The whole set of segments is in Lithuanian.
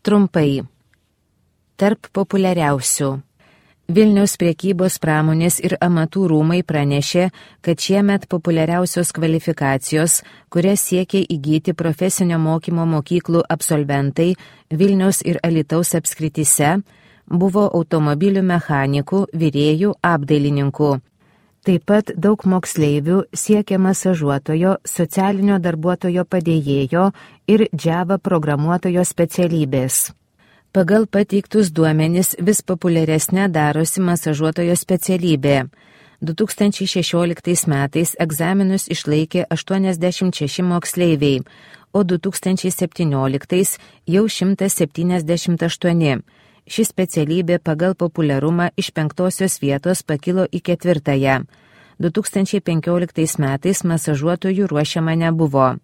Trumpai. Tarp populiariausių. Vilniaus prekybos pramonės ir amatų rūmai pranešė, kad šiemet populiariausios kvalifikacijos, kurias siekia įgyti profesinio mokymo mokyklų absolventai Vilniaus ir Alytaus apskrityse, buvo automobilių mechanikų, virėjų, apdailininkų. Taip pat daug moksleivių siekia masažuotojo, socialinio darbuotojo padėjėjo ir Java programuotojo specialybės. Pagal pateiktus duomenis vis populiaresnė darosi masažuotojo specialybė. 2016 metais egzaminus išlaikė 86 moksleiviai, o 2017 jau 178. Ši specialybė pagal populiarumą iš 5 vietos pakilo į 4. 2015 metais masažuotojų ruošiama nebuvo.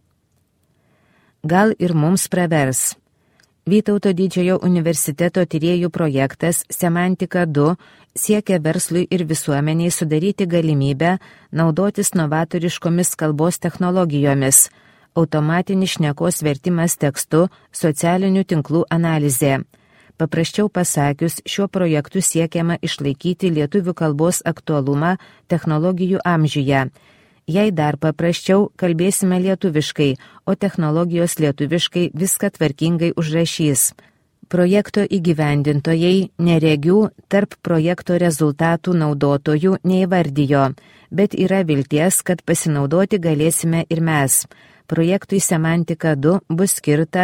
Gal ir mums pravers. Vytauto Didžiojo universiteto tyrėjų projektas Semantika 2 siekia verslui ir visuomeniai sudaryti galimybę naudotis novatoriškomis kalbos technologijomis, automatinis šnekos vertimas tekstu, socialinių tinklų analizė. Paprasčiau pasakius, šiuo projektu siekiama išlaikyti lietuvių kalbos aktualumą technologijų amžiuje. Jei dar paprasčiau, kalbėsime lietuviškai, o technologijos lietuviškai viską tvarkingai užrašys. Projekto įgyvendintojai neregių tarp projekto rezultatų naudotojų neįvardijo, bet yra vilties, kad pasinaudoti galėsime ir mes. Projektui Semantika 2 bus skirta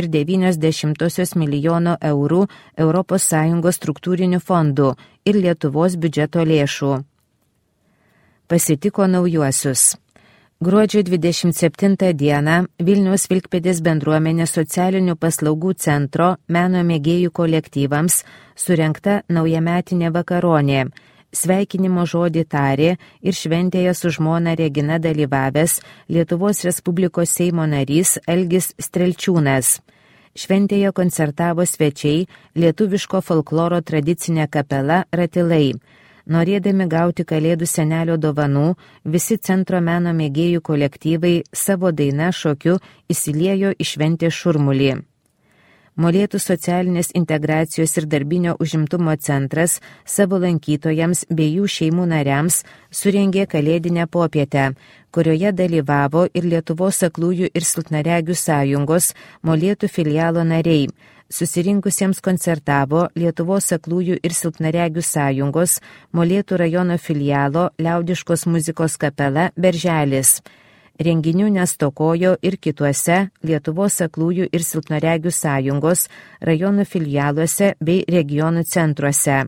2,9 milijono eurų ES struktūrinių fondų ir Lietuvos biudžeto lėšų. Pasitiko naujuosius. Gruodžio 27 dieną Vilniaus Vilkpėdės bendruomenės socialinių paslaugų centro meno mėgėjų kolektyvams surengta naujametinė vakaronė. Sveikinimo žodį tarė ir šventėje su žmona Regina dalyvavęs Lietuvos Respublikos Seimo narys Algis Strelčiūnas. Šventėje koncertavo svečiai lietuviško folkloro tradicinė kapela Ratilai. Norėdami gauti Kalėdų senelio dovanų, visi centro meno mėgėjų kolektyvai savo daina šokiu įsiliejo į šventės šurmulį. Molėtų socialinės integracijos ir darbinio užimtumo centras savo lankytojams bei jų šeimų nariams surengė kalėdinę popietę, kurioje dalyvavo ir Lietuvos aklųjų ir silpnaregių sąjungos Molėtų filialo nariai. Susirinkusiems koncertavo Lietuvos aklųjų ir silpnaregių sąjungos Molėtų rajono filialo liaudiškos muzikos kapela Berželis. Renginių nestokojo ir kituose Lietuvos aklųjų ir silpnaregių sąjungos rajonų filialuose bei regionų centruose.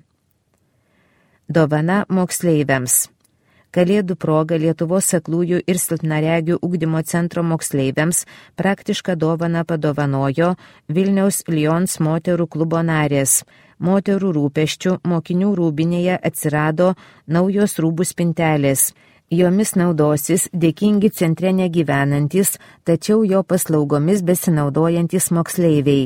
Dovana moksleiviams. Kalėdų proga Lietuvos aklųjų ir silpnaregių ugdymo centro moksleiviams praktišką dovaną padovanojo Vilniaus Lions moterų klubo narės. Moterų rūpesčių mokinių rūbinėje atsirado naujos rūbų spintelės. Jomis naudosis dėkingi centre negyvenantis, tačiau jo paslaugomis besinaudojantis moksleiviai.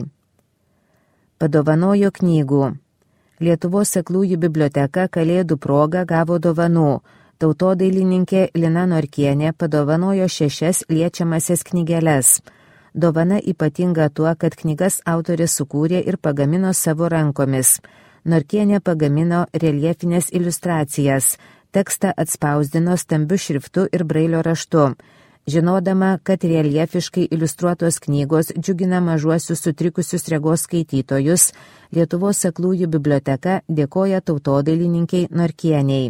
Padovanojo knygų. Lietuvos aklųjų biblioteka Kalėdų proga gavo dovanų. Tautodailininkė Lina Norkienė padovanojo 6 liečiamasias knygeles. Dovana ypatinga tuo, kad knygas autorė sukūrė ir pagamino savo rankomis. Norkienė pagamino reljefinės iliustracijas. Tekstą atspausdino stambiu šriftu ir brailio raštu. Žinodama, kad reljefiškai iliustruotos knygos džiugina mažuosius sutrikusius regos skaitytojus, Lietuvos aklųjų biblioteka dėkoja tautodailininkei Norkieniai.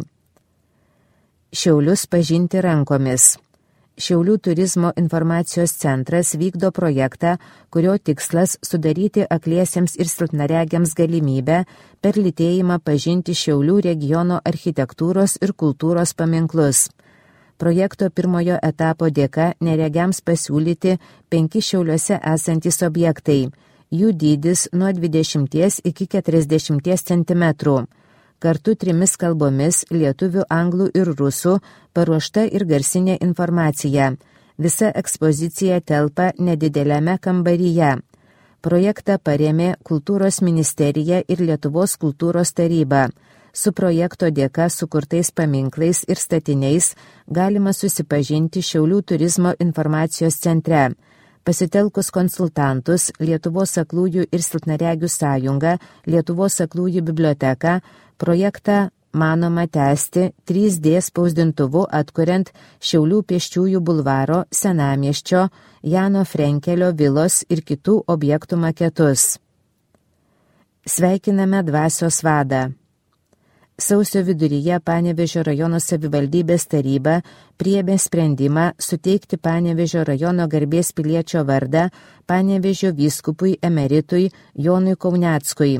Šiaulius pažinti rankomis. Šiaulių turizmo informacijos centras vykdo projektą, kurio tikslas sudaryti akliesiems ir silpnaregiams galimybę per lytėjimą pažinti Šiaulių regiono architektūros ir kultūros paminklus. Projekto pirmojo etapo dėka neregiams pasiūlyti 5 Šiauliuose esantys objektai. Jų dydis nuo 20 iki 40 cm. Kartu 3 kalbomis – lietuvių, anglų ir rusų – paruošta ir garsinė informacija. Visa ekspozicija telpa nedideliame kambaryje. Projektą parėmė Kultūros ministerija ir Lietuvos kultūros taryba. Su projekto dėka sukurtais paminklais ir statiniais galima susipažinti Šiaulių turizmo informacijos centre. Pasitelkus konsultantus, Lietuvos aklųjų ir silpnaregių sąjungą, Lietuvos aklųjų biblioteką, projektą manoma tęsti 3D spausdintuvu atkuriant Šiaulių Pėsčiųjų bulvaro, Senamiesčio, Jano Frenkelio vilos ir kitų objektų maketus. Sveikiname dvasios vadą. Sausio viduryje Panevėžio rajono savivaldybės taryba priėmė sprendimą suteikti Panevėžio rajono garbės piliečio vardą Panevėžio vyskupui emeritui Jonui Kauneckui.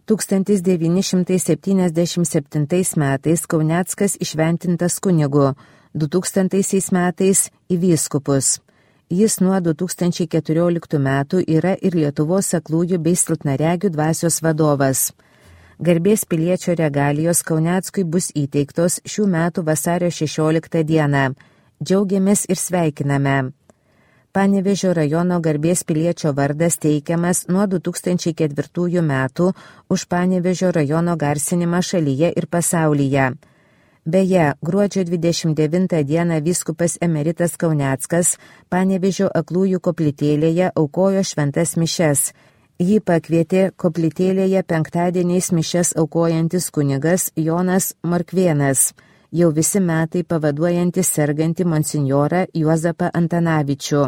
1977 metais Kauneckas išventintas kunigu, 2000 metais į vyskupus. Jis nuo 2014 metų yra ir Lietuvos aklųjų bei silpnaregių dvasios vadovas. Garbės piliečio regalijos Kauneckui bus įteiktos šių metų vasario 16 dieną. Džiaugiamės ir sveikiname. Panevėžio rajono garbės piliečio vardas teikiamas nuo 2004 metų už Panevėžio rajono garsinimą šalyje ir pasaulyje. Beje, gruodžio 29 dieną vyskupas emeritas Kauneckas Panevėžio aklųjų koplytėlėje aukojo šventas mišias. Jį pakvietė koplytėlėje penktadieniais mišias aukojantis kunigas Jonas Morkvėnas, jau visi metai pavaduojantis sergantį monsinjorą Juozapą Antanavičių.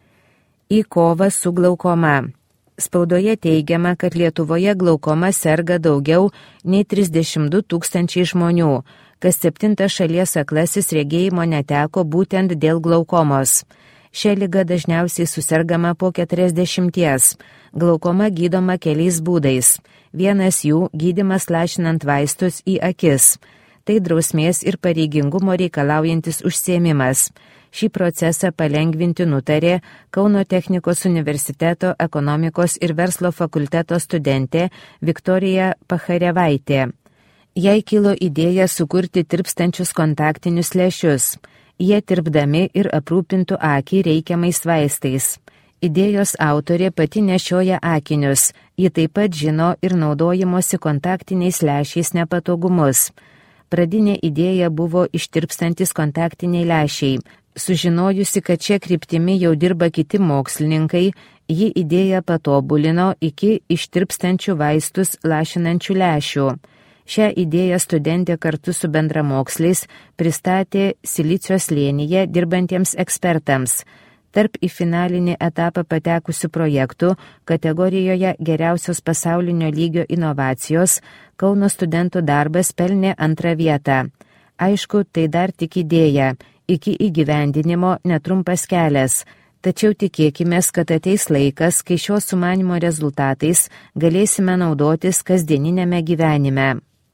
Į kovą su glaukoma. Spaudoje teigiama, kad Lietuvoje glaukoma serga daugiau nei 32 000 žmonių, kas 7 šalies aklasis regėjimo neteko būtent dėl glaukomos. Šia liga dažniausiai susergama po 40. Glaukoma gydoma keliais būdais. Vienas jų gydymas lašinant vaistus į akis. Tai drausmės ir pareigingumo reikalaujantis užsiėmimas. Šį procesą palengvinti nutarė Kauno technikos universiteto ekonomikos ir verslo fakulteto studentė Viktorija Pacharevaitė. Jai kilo idėja sukurti tirpstančius kontaktinius lęšius. Jie tirpdami ir aprūpintų akį reikiamais vaistais. Idėjos autorė pati nešioja akinius, ji taip pat žino ir naudojimosi kontaktiniais lęšiais nepatogumus. Pradinė idėja buvo ištirpstantis kontaktiniai lęšiai. Sužinojusi, kad čia kryptimi jau dirba kiti mokslininkai, ji idėją patobulino iki ištirpstančių vaistus lašinančių lęšių. Šią idėją studentė kartu su bendramoksliais pristatė Silicio slėnyje dirbantiems ekspertams. Tarp į finalinį etapą patekusių projektų kategorijoje geriausios pasaulinio lygio inovacijos Kauno studentų darbas pelnė 2 vietą. Aišku, tai dar tik idėja, iki įgyvendinimo netrumpas kelias, tačiau tikėkimės, kad ateis laikas, kai šio sumanimo rezultatais galėsime naudotis kasdieninėme gyvenime.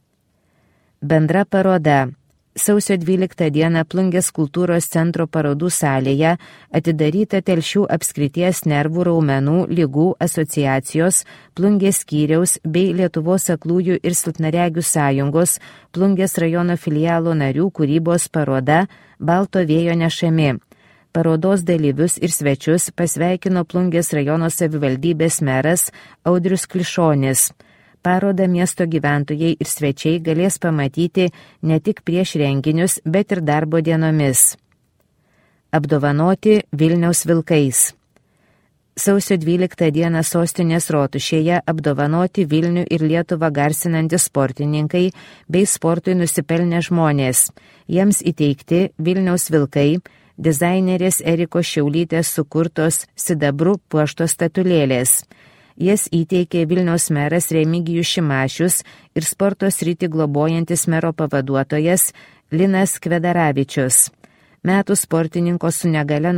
Bendra paroda. Sausio 12 dieną Plungės kultūros centro parodų salėje atidaryta Telšių apskrities nervų raumenų lygų asociacijos, Plungės skyriaus bei Lietuvos aklųjų ir silpnaregių sąjungos Plungės rajono filialo narių kūrybos paroda Balto vėjo nešami. Parodos dalyvius ir svečius pasveikino Plungės rajono savivaldybės meras Audrius Klišonis. Parodą miesto gyventojai ir svečiai galės pamatyti ne tik prieš renginius, bet ir darbo dienomis. Apdovanoti Vilniaus vilkais. Sausio 12 dieną sostinės rotušėje apdovanoti Vilnių ir Lietuvą garsinantys sportininkai bei sportui nusipelnę žmonės. Jiems įteikti Vilniaus vilkai, dizainerės Erikos Šiaulytės sukurtos sidabru puoštos statulėlės. Jas įteikė Vilniaus meras Remigijus Šimašius ir sporto sritį globojantis mero pavaduotojas Linas Kvedaravičius. Metų sportininko su negale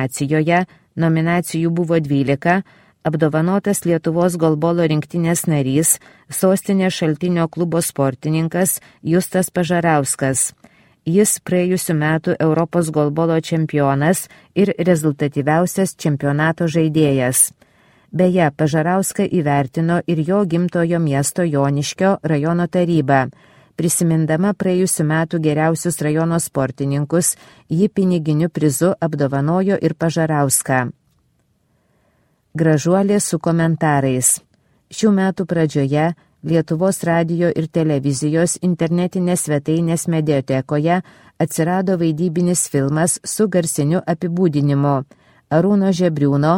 nominacijų buvo 12, apdovanotas Lietuvos golbolo rinktinės narys, sostinės Šaltinio klubo sportininkas Justas Pažarauskas. Jis praėjusių metų Europos golbolo čempionas ir rezultatyviausias čempionato žaidėjas. Beje, Pažarauską įvertino ir jo gimtojo miesto Joniškio rajono taryba. Prisimindama praėjusių metų geriausius rajono sportininkus, ji piniginiu prizu apdovanojo ir Pažarauską. Gražuolė su komentarais. Šių metų pradžioje Lietuvos radijo ir televizijos internetinės svetainės mediatekoje atsirado vaidybinis filmas su garsiniu apibūdinimu Arūno Žebriūno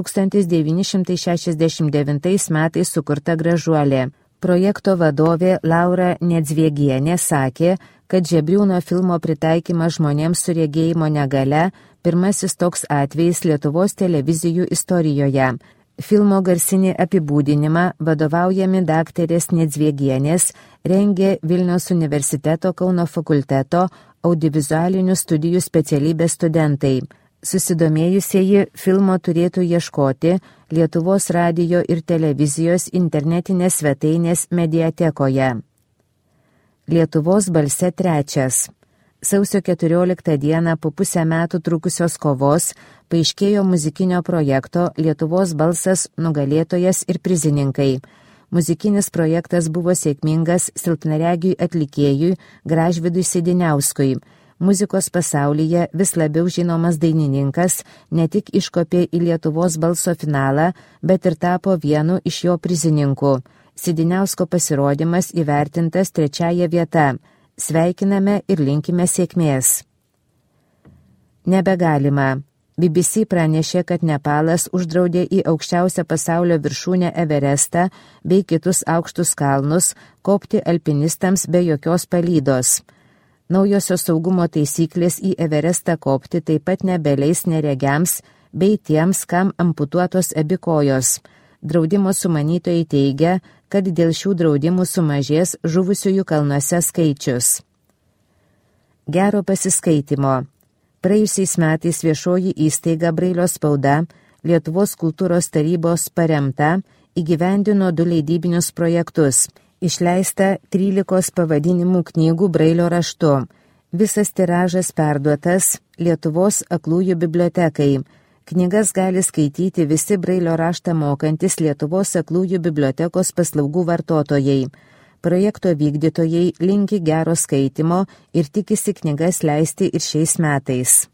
1969 metais sukurta Gražuolė. Projekto vadovė Laura Nedzviegienė sakė, kad Žebriūno filmo pritaikymas žmonėms su regėjimo negale pirmasis toks atvejis Lietuvos televizijų istorijoje. Filmo garsinį apibūdinimą vadovaujami daktarės Nedzviegienės rengė Vilniaus universiteto Kauno fakulteto audiovizualinių studijų specialybės studentai. Susidomėjusieji filmo turėtų ieškoti Lietuvos radijo ir televizijos internetinės svetainės mediatekoje. Lietuvos balse 3. Sausio 14 dieną po pusę metų trukusios kovos paaiškėjo muzikinio projekto Lietuvos balsas nugalėtojas ir prizininkai. Muzikinis projektas buvo sėkmingas silpnaregiui atlikėjui Gražvydui Sėdiniauskui. Muzikos pasaulyje vis labiau žinomas dainininkas ne tik iškopė į Lietuvos balso finalą, bet ir tapo vienu iš jo prizininkų. Sėdiniausko pasirodymas įvertintas 3. vieta. Sveikiname ir linkime sėkmės. Nebegalima. BBC pranešė, kad Nepalas uždraudė į aukščiausią pasaulio viršūnę Everestą bei kitus aukštus kalnus kopti alpinistams be jokios palydos. Naujosios saugumo taisyklės į Everestą kopti taip pat nebeleis neregiams bei tiems, kam amputuotos abi kojos. Draudimo sumanytojai teigia, kad dėl šių draudimų sumažės žuvusiųjų kalnuose skaičius. Gero pasiskaitimo. Praėjusiais metais viešoji įstaiga Brailio spauda Lietuvos kultūros tarybos paremta įgyvendino 2 leidybinius projektus. Išleista 13 pavadinimų knygų Brailio raštu. Visas tiražas perduotas Lietuvos aklųjų bibliotekai. Knygas gali skaityti visi Brailio raštą mokantis Lietuvos aklųjų bibliotekos paslaugų vartotojai. Projekto vykdytojai linki gero skaitimo ir tikisi knygas leisti ir šiais metais.